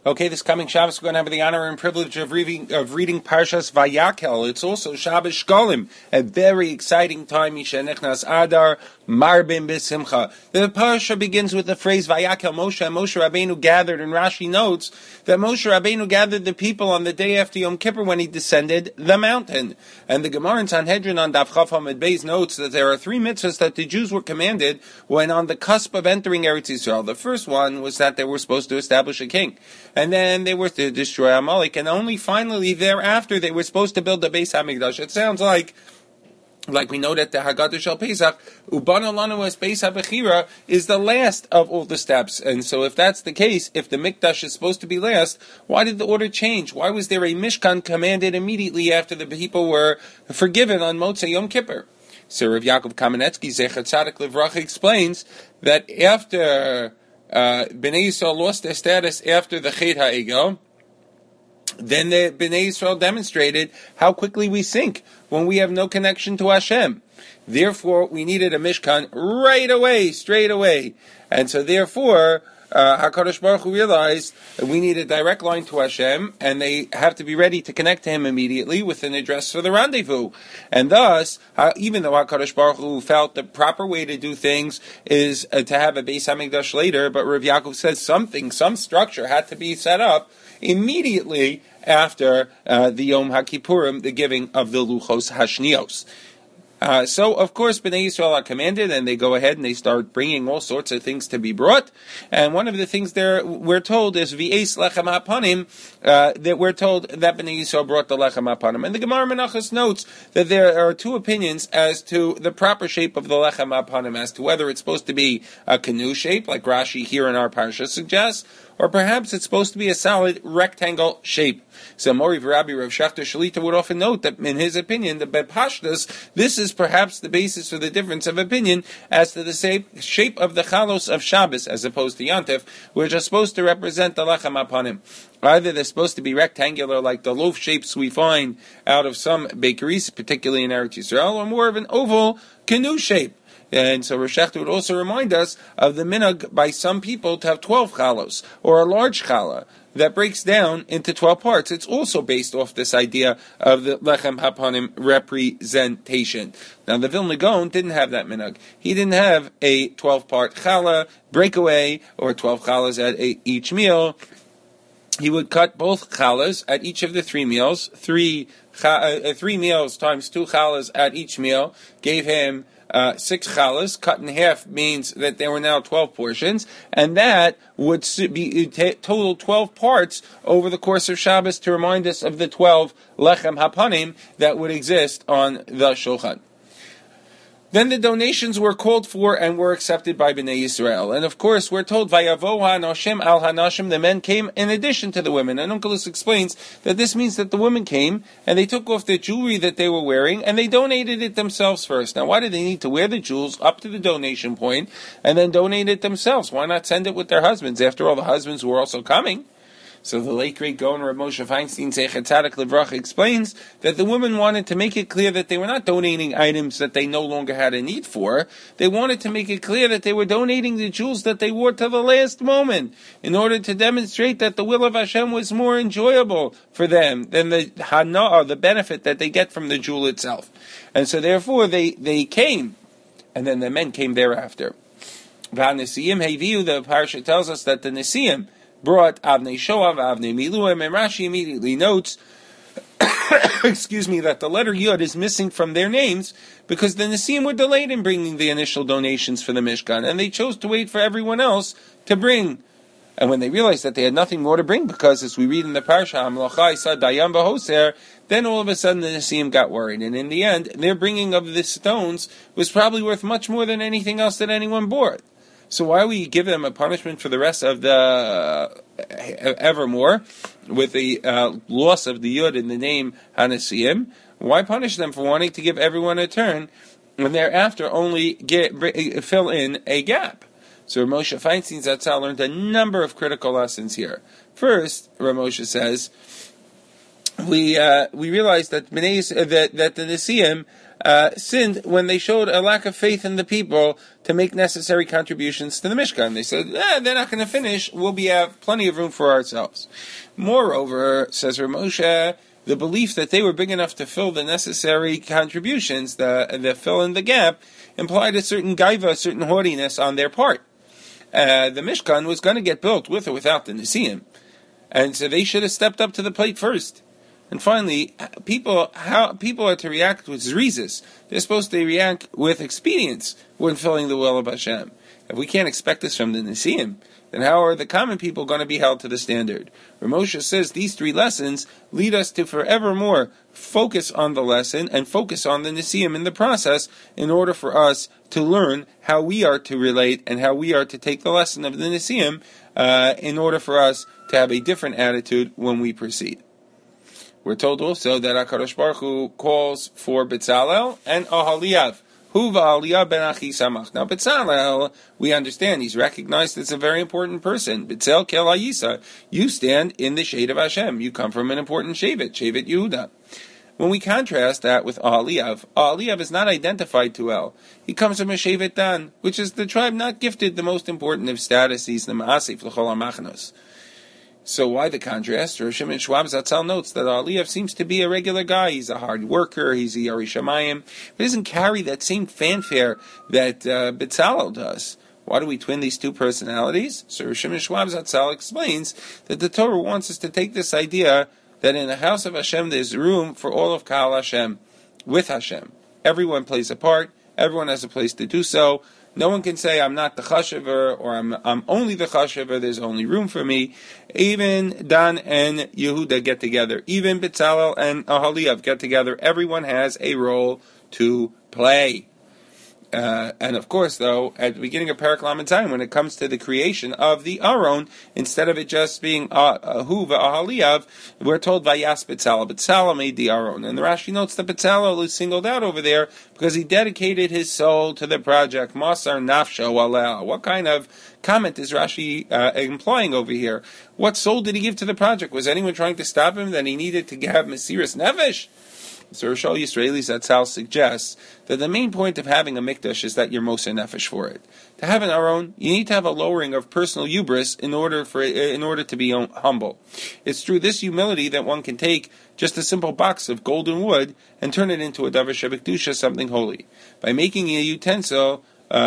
Okay, this coming Shabbos we're going to have the honor and privilege of reading Parshas Vayakel. It's also Shabbos Shkolim, a very exciting time. Mishenechnas Adar Marbim B'Simcha. The parsha begins with the phrase Vayakel Moshe. And Moshe Rabbeinu gathered, and Rashi notes that Moshe Rabbeinu gathered the people on the day after Yom Kippur when he descended the mountain. And the Gemara in Sanhedrin on Daf Chaf Hamid Beis notes that there are three mitzvahs that the Jews were commanded when on the cusp of entering Eretz Yisrael. The first one was that they were supposed to establish a king. And then they were to destroy Amalek, and only finally thereafter they were supposed to build the Beis HaMikdash. It sounds like we know that the Haggadah Shel Pesach, Ubana Lanu es Beis HaBechira, is the last of all the steps. And so if that's the case, if the Mikdash is supposed to be last, why did the order change? Why was there a Mishkan commanded immediately after the people were forgiven on Motzei Yom Kippur? So Rav Yaakov Kamenetsky, Zecher Tzadik Livracha, explains that after Bnei Yisrael lost their status after the Chet HaEgel, then the Bnei Yisrael demonstrated how quickly we sink when we have no connection to Hashem. Therefore, we needed a Mishkan right away, straight away. And so therefore, HaKadosh Baruch Hu realized that we need a direct line to Hashem, and they have to be ready to connect to Him immediately with an address for the rendezvous. And thus, even though HaKadosh Baruch Hu felt the proper way to do things is to have a Beis HaMikdash later, but Rav Yaakov says some structure had to be set up immediately after the Yom HaKippurim, the giving of the Luchos Hashnios. So, of course, Bnei Yisrael are commanded, and they go ahead and they start bringing all sorts of things to be brought. And one of the things there we're told is V'es Lechem HaPanim, that we're told that Bnei Yisrael brought the Lechem HaPanim. And the Gemara Menachos notes that there are two opinions as to the proper shape of the Lechem HaPanim, as to whether it's supposed to be a canoe shape, like Rashi here in our parsha suggests, or perhaps it's supposed to be a solid rectangle shape. So Mori Rabbi Rav Shachter Shalita would often note that in his opinion, the Bepashtas, this is perhaps the basis for the difference of opinion as to the shape of the chalos of Shabbos as opposed to Yantif, which are supposed to represent the Lechem HaPanim. Either they're supposed to be rectangular like the loaf shapes we find out of some bakeries, particularly in Eretz Yisrael, or more of an oval canoe shape. And so Rav Shachter would also remind us of the minhag by some people to have 12 chalos, or a large challah, that breaks down into 12 parts. It's also based off this idea of the Lechem HaPanim representation. Now the Vilna Gaon didn't have that minhag. He didn't have a 12-part challah breakaway, or 12 challahs at each meal. He would cut both challahs at each of the 3 meals. 3 meals times 2 challahs at each meal gave him 6 challahs. Cut in half means that there were now 12 portions, and that would be total 12 parts over the course of Shabbos to remind us of the 12 lechem hapanim that would exist on the shulchan. Then the donations were called for and were accepted by Bnei Yisrael. And of course, we're told, Vayavo ha'anoshim al ha'nashim, the men came in addition to the women. And Onkelos explains that this means that the women came and they took off the jewelry that they were wearing and they donated it themselves first. Now, why did they need to wear the jewels up to the donation point and then donate it themselves? Why not send it with their husbands? After all, the husbands were also coming. So the late great Gaon Rav Moshe Feinstein Zecher Tzadik Livracha explains that the women wanted to make it clear that they were not donating items that they no longer had a need for. They wanted to make it clear that they were donating the jewels that they wore to the last moment in order to demonstrate that the will of Hashem was more enjoyable for them than the hana'ah, the benefit that they get from the jewel itself. And so therefore they came, and then the men came thereafter. V'hanesiim heviu, the parsha tells us that the Nesiim brought Avnei Shoav, Avnei Miluim, and Rashi immediately notes, that the letter Yud is missing from their names because the Nesiim were delayed in bringing the initial donations for the Mishkan, and they chose to wait for everyone else to bring. And when they realized that they had nothing more to bring, because as we read in the Parsha, Hamlocha Isa Dayam Bahoser, then all of a sudden the Nesiim got worried, and in the end, their bringing of the stones was probably worth much more than anything else that anyone brought. So why we give them a punishment for the rest of the evermore with the loss of the Yud in the name Hanesiim? Why punish them for wanting to give everyone a turn and thereafter only fill in a gap? So Rav Moshe Feinstein Zatzal learned a number of critical lessons here. First, Rav Moshe says we realized that that the Nesiim sinned when they showed a lack of faith in the people to make necessary contributions to the Mishkan. They said, they're not going to finish, we'll have plenty of room for ourselves. Moreover, says Rav Moshe, the belief that they were big enough to fill the necessary contributions, the fill in the gap, implied a certain gaiva, a certain haughtiness on their part. The Mishkan was going to get built with or without the Nesiim. And so they should have stepped up to the plate first. And finally, how people are to react with zrizis. They're supposed to react with expedience when filling the will of Hashem. If we can't expect this from the Nesiim, then how are the common people going to be held to the standard? Rav Moshe says these three lessons lead us to forevermore focus on the lesson and focus on the Nesiim in the process in order for us to learn how we are to relate and how we are to take the lesson of the Nesiim in order for us to have a different attitude when we proceed. We're told also that HaKadosh Baruch Hu calls for Betzalel and Ahaliav. Hu v'Ahaliav ben Achi Samach. Now Betzalel, we understand, he's recognized as a very important person. Betzel Kel Hayisa. You stand in the shade of Hashem. You come from an important Shevet Yehuda. When we contrast that with Ahaliav is not identified to El. He comes from a Shevet Dan, which is the tribe not gifted the most important of statuses, the Ma'asif L'chol HaMachnos. So why the contrast? Rosh Shimon Schwab Zatzal notes that Ahaliav seems to be a regular guy. He's a hard worker. He's a Yari Shamayim. He doesn't carry that same fanfare that Betzalel does. Why do we twin these two personalities? So Rosh Shimon Schwab Zatzal explains that the Torah wants us to take this idea that in the house of Hashem there's room for all of Ka'al Hashem, with Hashem. Everyone plays a part. Everyone has a place to do so. No one can say, I'm not the chashiver, or I'm only the chashiver, there's only room for me. Even Dan and Yehuda get together. Even Betzalel and Ahaliav get together. Everyone has a role to play. And of course, though, at the beginning of Perek Lamed Zayin, when it comes to the creation of the Aron, instead of it just being Hu v'Ahaliav, we're told Vayas Betzalel. Betzalel made the Aron. And the Rashi notes that Betzalel is singled out over there because he dedicated his soul to the project. Masar Nafsho Alel. What kind of comment is Rashi implying over here? What soul did he give to the project? Was anyone trying to stop him that he needed to have Mesiras Nefesh? So Rosh Yisraeli Zatzal suggests that the main point of having a mikdash is that you're Moshe Nefesh for it. To have an Aron, you need to have a lowering of personal hubris in order to be humble. It's through this humility that one can take just a simple box of golden wood and turn it into a davar shebekdusha, something holy, by making a utensil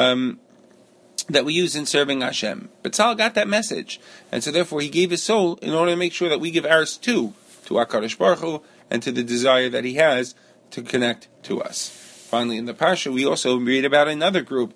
that we use in serving Hashem. Betzalel got that message, and so therefore he gave his soul in order to make sure that we give ours too to HaKadosh Baruch Hu and to the desire that he has to connect to us. Finally, in the Parsha, we also read about another group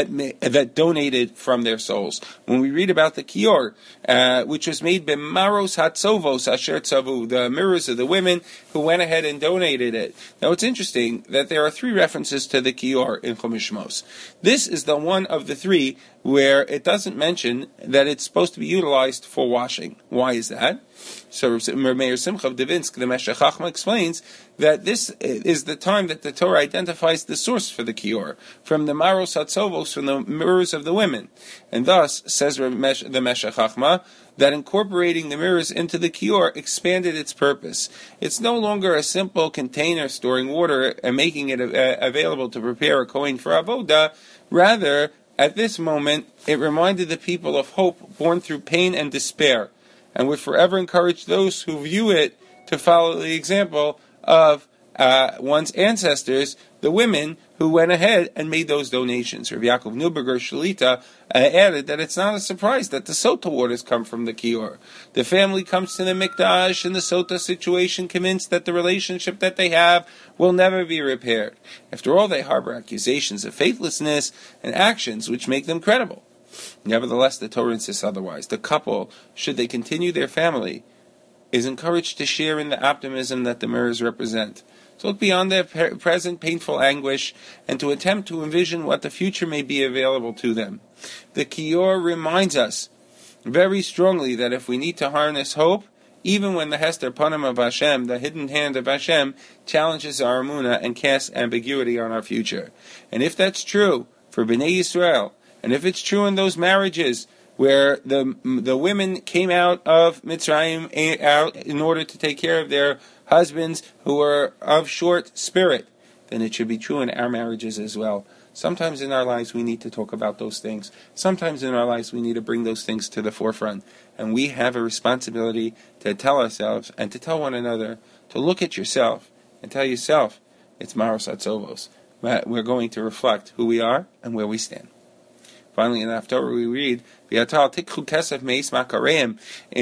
that donated from their souls. When we read about the Kior, which was made by Maros Hatzovos Asher Tzavu, the mirrors of the women who went ahead and donated it. Now, it's interesting that there are three references to the Kior in Chumash Shmos. This is the one of the three where it doesn't mention that it's supposed to be utilized for washing. Why is that? So Meir Simcha of Devinsk, the Meshech Chachma, explains that this is the time that the Torah identifies the source for the Kior, from the Maros Hatzovos, from the mirrors of the women. And thus, says the Meshech Chachma, that incorporating the mirrors into the Kior expanded its purpose. It's no longer a simple container storing water and making it available to prepare a kohen for avodah. Rather, at this moment, it reminded the people of hope born through pain and despair, and would forever encourage those who view it to follow the example of one's ancestors, the women who went ahead and made those donations. Rav Yaakov Neuberger Shalita added that it's not a surprise that the Sota waters come from the Kior. The family comes to the Mikdash in the Sota situation convinced that the relationship that they have will never be repaired. After all, they harbor accusations of faithlessness and actions which make them credible. Nevertheless, the Torah insists otherwise. The couple, should they continue their family, is encouraged to share in the optimism that the mirrors represent, to look beyond their present painful anguish, and to attempt to envision what the future may be available to them. The Kior reminds us very strongly that if we need to harness hope, even when the Hester Panim of Hashem, the hidden hand of Hashem, challenges our Emunah and casts ambiguity on our future. And if that's true for Bnei Yisrael, and if it's true in those marriages where the women came out of Mitzrayim out in order to take care of their husbands who were of short spirit, then it should be true in our marriages as well. Sometimes in our lives we need to talk about those things. Sometimes in our lives we need to bring those things to the forefront. And we have a responsibility to tell ourselves and to tell one another to look at yourself and tell yourself, it's Maros Atzovos. We're going to reflect who we are and where we stand. Finally, in the Haftarah we read, "Tikchu kesef meis makareim,"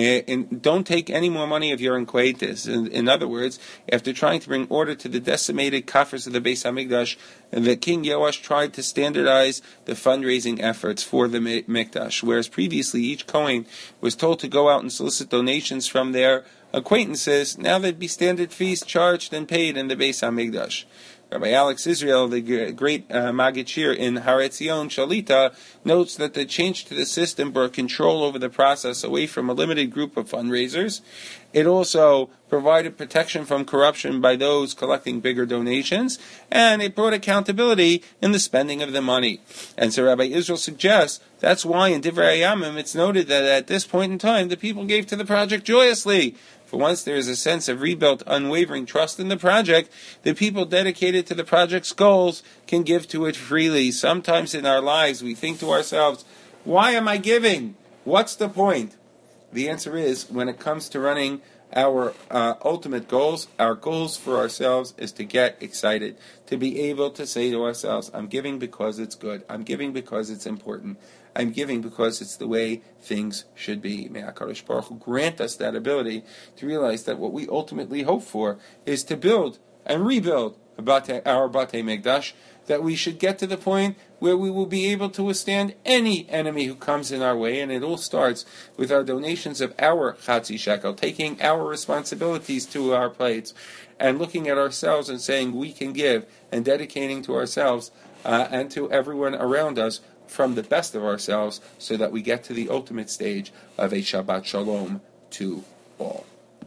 and don't take any more money of your acquaintance. In other words, after trying to bring order to the decimated kafirs of the Beis Hamikdash, the King Yoash tried to standardize the fundraising efforts for the Mikdash, whereas previously each Kohen was told to go out and solicit donations from their acquaintances. Now there'd be standard fees charged and paid in the Beis Hamikdash. Rabbi Alex Israel, the great Maggid Shir in Haretzion Shalita, notes that the change to the system brought control over the process away from a limited group of fundraisers. It also provided protection from corruption by those collecting bigger donations, and it brought accountability in the spending of the money. And so Rabbi Israel suggests that's why in Divrei Hayamim it's noted that at this point in time the people gave to the project joyously. For once there is a sense of rebuilt, unwavering trust in the project, the people dedicated to the project's goals can give to it freely. Sometimes in our lives we think to ourselves, why am I giving? What's the point? The answer is, when it comes to running our ultimate goals, our goals for ourselves is to get excited, to be able to say to ourselves, I'm giving because it's good, I'm giving because it's important, I'm giving because it's the way things should be. May HaKadosh Baruch Hu grant us that ability to realize that what we ultimately hope for is to build and rebuild our Batei Mikdash, that we should get to the point where we will be able to withstand any enemy who comes in our way, and it all starts with our donations of our Chatzi Shekel, taking our responsibilities to our plates, and looking at ourselves and saying we can give, and dedicating to ourselves and to everyone around us from the best of ourselves, so that we get to the ultimate stage of a Shabbat Shalom to all.